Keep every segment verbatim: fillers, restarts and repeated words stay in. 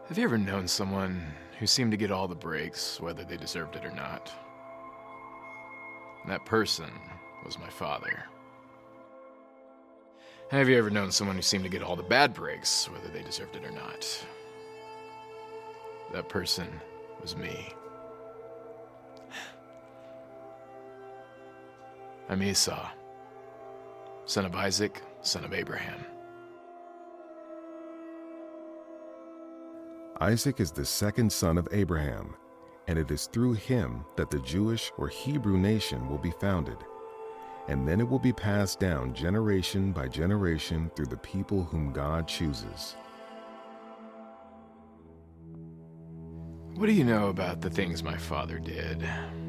Have you ever known someone who seemed to get all the breaks, whether they deserved it or not? That person was my father. Have you ever known someone who seemed to get all the bad breaks, whether they deserved it or not? That person was me. I'm Esau, son of Isaac, son of Abraham. Isaac is the second son of Abraham, and it is through him that the Jewish or Hebrew nation will be founded, and then it will be passed down generation by generation through the people whom God chooses. What do you know about the things my father did?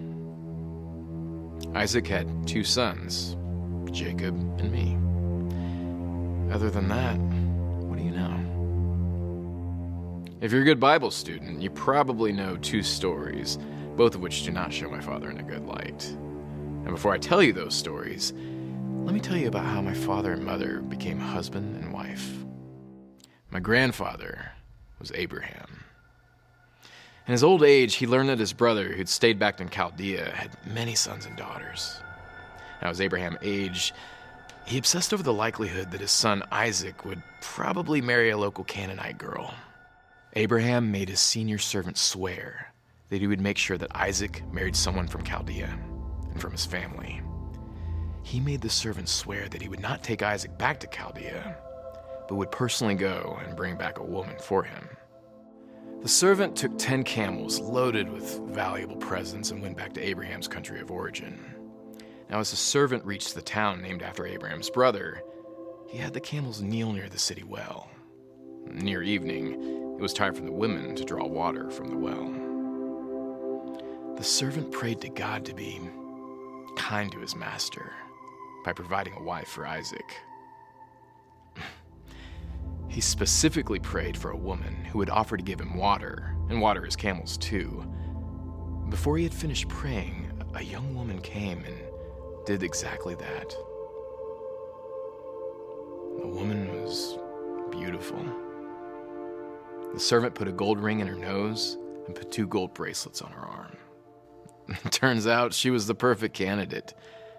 Isaac had two sons, Jacob and me. Other than that, what do you know? If you're a good Bible student, you probably know two stories, both of which do not show my father in a good light. And before I tell you those stories, let me tell you about how my father and mother became husband and wife. My grandfather was Abraham. In his old age, he learned that his brother, who'd stayed back in Chaldea, had many sons and daughters. Now, as Abraham aged, he obsessed over the likelihood that his son Isaac would probably marry a local Canaanite girl. Abraham made his senior servant swear that he would make sure that Isaac married someone from Chaldea and from his family. He made the servant swear that he would not take Isaac back to Chaldea, but would personally go and bring back a woman for him. The servant took ten camels loaded with valuable presents and went back to Abraham's country of origin. Now, as the servant reached the town named after Abraham's brother, he had the camels kneel near the city well. Near evening, it was time for the women to draw water from the well. The servant prayed to God to be kind to his master by providing a wife for Isaac. He specifically prayed for a woman who would offer to give him water, and water his camels too. Before he had finished praying, a young woman came and did exactly that. The woman was beautiful. The servant put a gold ring in her nose and put two gold bracelets on her arm. Turns out she was the perfect candidate.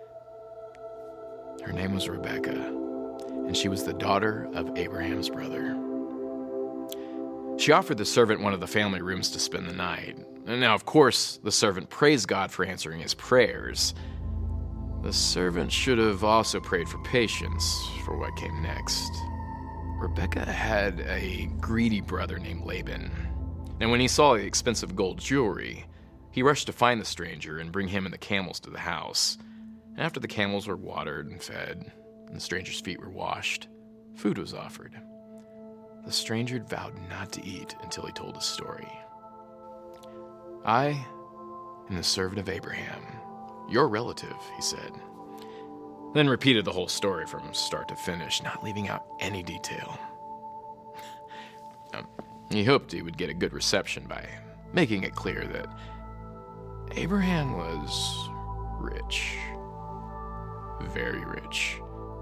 Her name was Rebecca, and she was the daughter of Abraham's brother. She offered the servant one of the family rooms to spend the night. And now, of course, the servant praised God for answering his prayers. The servant should have also prayed for patience for what came next. Rebecca had a greedy brother named Laban, and when he saw the expensive gold jewelry, he rushed to find the stranger and bring him and the camels to the house. And after the camels were watered and fed, and the stranger's feet were washed, food was offered. The stranger vowed not to eat until he told his story. "I am the servant of Abraham, your relative," he said. Then repeated the whole story from start to finish, not leaving out any detail. Um, he hoped he would get a good reception by making it clear that Abraham was rich. Very rich.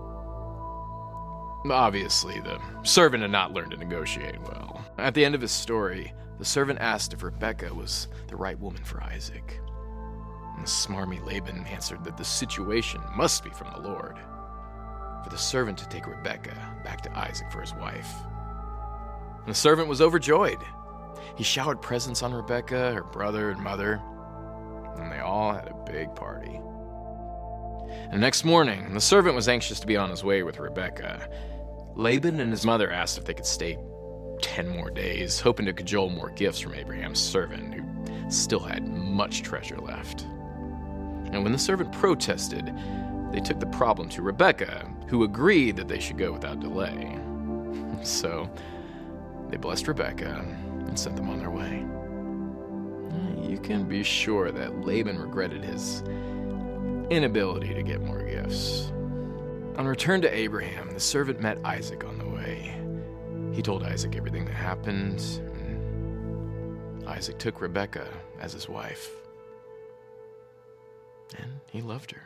Obviously, the servant had not learned to negotiate well. At the end of his story, the servant asked if Rebecca was the right woman for Isaac. And the smarmy Laban answered that the situation must be from the Lord, for the servant to take Rebecca back to Isaac for his wife. And the servant was overjoyed. He showered presents on Rebecca, her brother and mother, and they all had a big party. And the next morning, the servant was anxious to be on his way with Rebecca. Laban and his mother asked if they could stay ten more days, hoping to cajole more gifts from Abraham's servant, who still had much treasure left. And when the servant protested, they took the problem to Rebecca, who agreed that they should go without delay. So they blessed Rebecca and sent them on their way. You can be sure that Laban regretted his inability to get more gifts. On return to Abraham, the servant met Isaac on the way. He told Isaac everything that happened, and Isaac took Rebecca as his wife. And he loved her.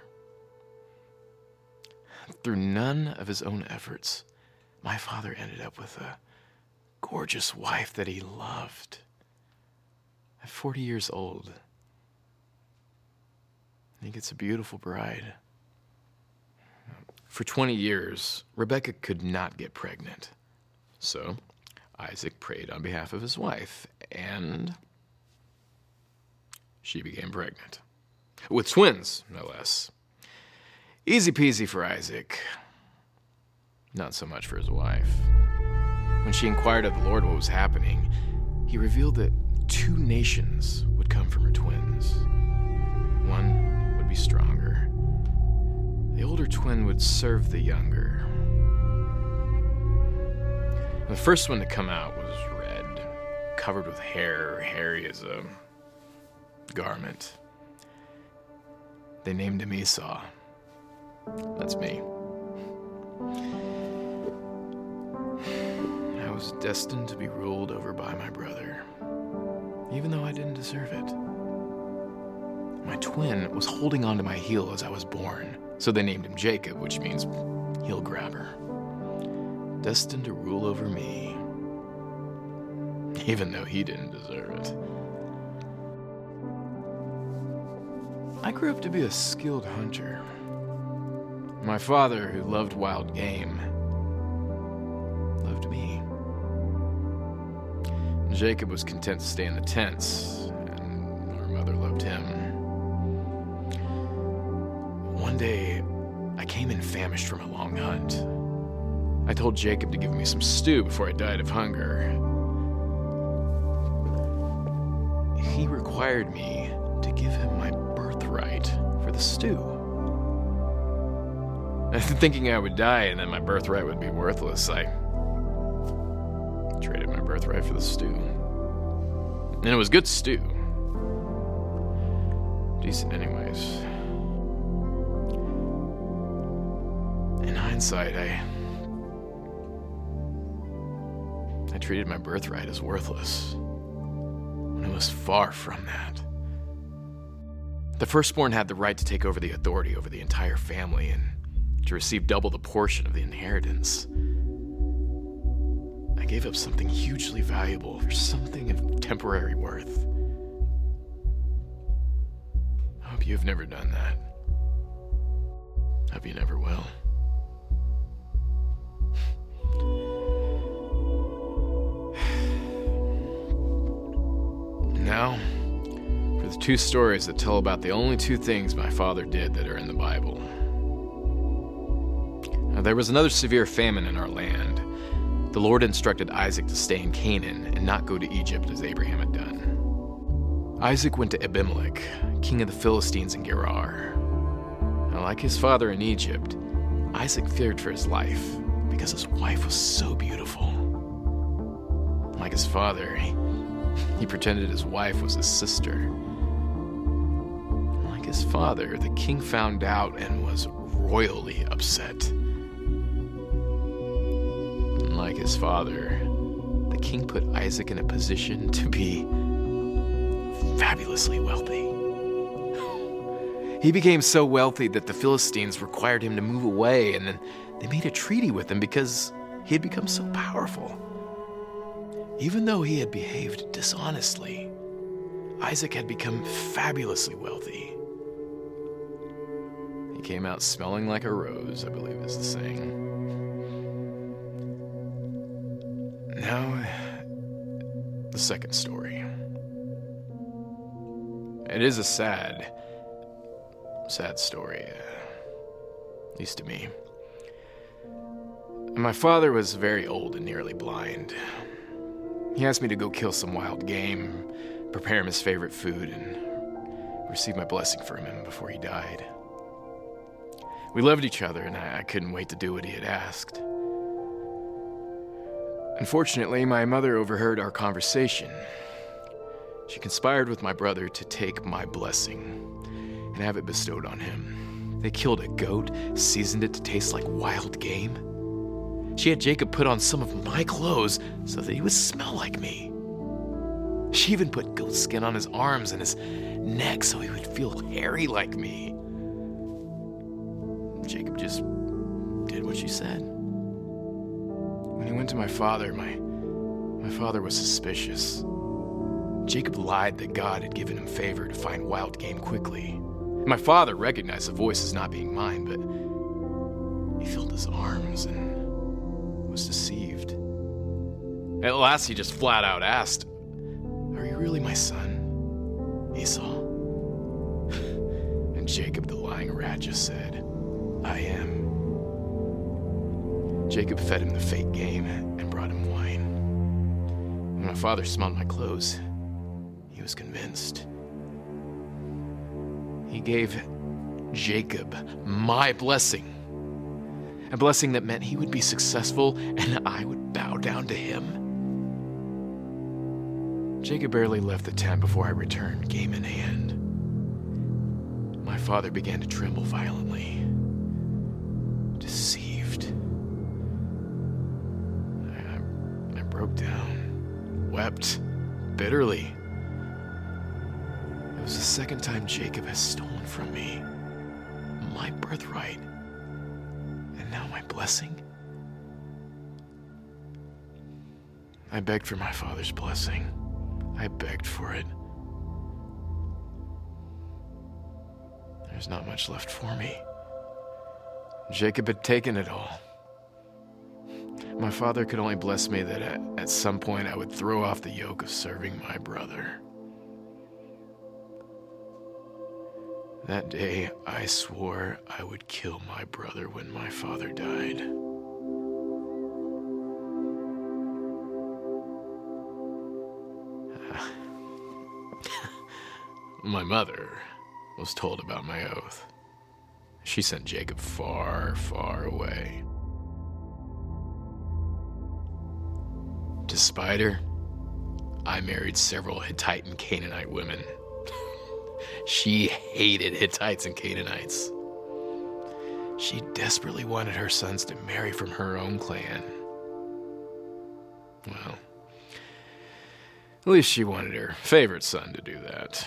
Through none of his own efforts, my father ended up with a gorgeous wife that he loved. At forty years old, he gets a beautiful bride. For twenty years, Rebekah could not get pregnant. So Isaac prayed on behalf of his wife, and she became pregnant. With twins, no less. Easy peasy for Isaac. Not so much for his wife. When she inquired of the Lord what was happening, he revealed that two nations would come from her twins. One would be stronger. The older twin would serve the younger. The first one to come out was red, covered with hair, hairy as a garment. They named him Esau. That's me. I was destined to be ruled over by my brother, even though I didn't deserve it. My twin was holding onto my heel as I was born, so they named him Jacob, which means heel grabber. Destined to rule over me, even though he didn't deserve it. I grew up to be a skilled hunter. My father, who loved wild game, loved me. Jacob was content to stay in the tents, and our mother loved him. One day, I came in famished from a long hunt. I told Jacob to give me some stew before I died of hunger. He required me to give him my birthright for the stew. Thinking I would die and then my birthright would be worthless, I traded my birthright for the stew. And it was good stew. Decent anyways. In hindsight, I... I treated my birthright as worthless, when it was far from that. The firstborn had the right to take over the authority over the entire family and to receive double the portion of the inheritance. I gave up something hugely valuable for something of temporary worth. I hope you've never done that. I hope you never will. Now, for the two stories that tell about the only two things my father did that are in the Bible. Now, there was another severe famine in our land. The Lord instructed Isaac to stay in Canaan and not go to Egypt as Abraham had done. Isaac went to Abimelech, king of the Philistines in Gerar. Now, like his father in Egypt, Isaac feared for his life because his wife was so beautiful. Like his father, he He pretended his wife was his sister. Like his father, the king found out and was royally upset. And like his father, the king put Isaac in a position to be fabulously wealthy. He became so wealthy that the Philistines required him to move away, and then they made a treaty with him because he had become so powerful. Even though he had behaved dishonestly, Isaac had become fabulously wealthy. He came out smelling like a rose, I believe is the saying. Now, the second story. It is a sad, sad story, at least to me. My father was very old and nearly blind. He asked me to go kill some wild game, prepare him his favorite food, and receive my blessing from him before he died. We loved each other, and I, I couldn't wait to do what he had asked. Unfortunately, my mother overheard our conversation. She conspired with my brother to take my blessing and have it bestowed on him. They killed a goat, seasoned it to taste like wild game. She had Jacob put on some of my clothes so that he would smell like me. She even put goat skin on his arms and his neck so he would feel hairy like me. Jacob just did what she said. When he went to my father, my My father was suspicious. Jacob lied that God had given him favor to find wild game quickly. My father recognized the voice as not being mine, but he filled his arms and was deceived. At last, he just flat out asked, "Are you really my son, Esau?" And Jacob, the lying rat, just said, "I am." Jacob fed him the fake game and brought him wine. When my father smelled my clothes, he was convinced. He gave Jacob my blessing, a blessing that meant he would be successful and I would bow down to him. Jacob barely left the tent before I returned, game in hand. My father began to tremble violently. Deceived. I, I broke down, wept bitterly. It was the second time Jacob has stolen from me my birthright, and now my blessing. I begged for my father's blessing. I begged for it. There's not much left for me. Jacob had taken it all. My father could only bless me that at, at some point I would throw off the yoke of serving my brother. That day, I swore I would kill my brother when my father died. My mother was told about my oath. She sent Jacob far, far away. Despite her, I married several Hittite and Canaanite women. She hated Hittites and Canaanites. She desperately wanted her sons to marry from her own clan. Well, at least she wanted her favorite son to do that.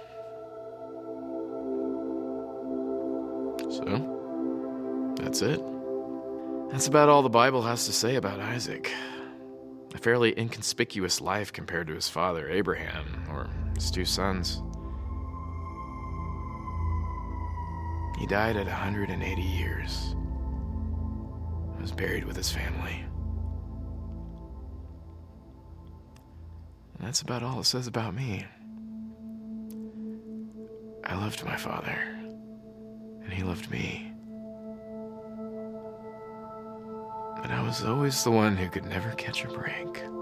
So, that's it. That's about all the Bible has to say about Isaac. A fairly inconspicuous life compared to his father, Abraham, or his two sons. He died at one hundred eighty years. He was buried with his family. And that's about all it says about me. I loved my father, and he loved me. But I was always the one who could never catch a break.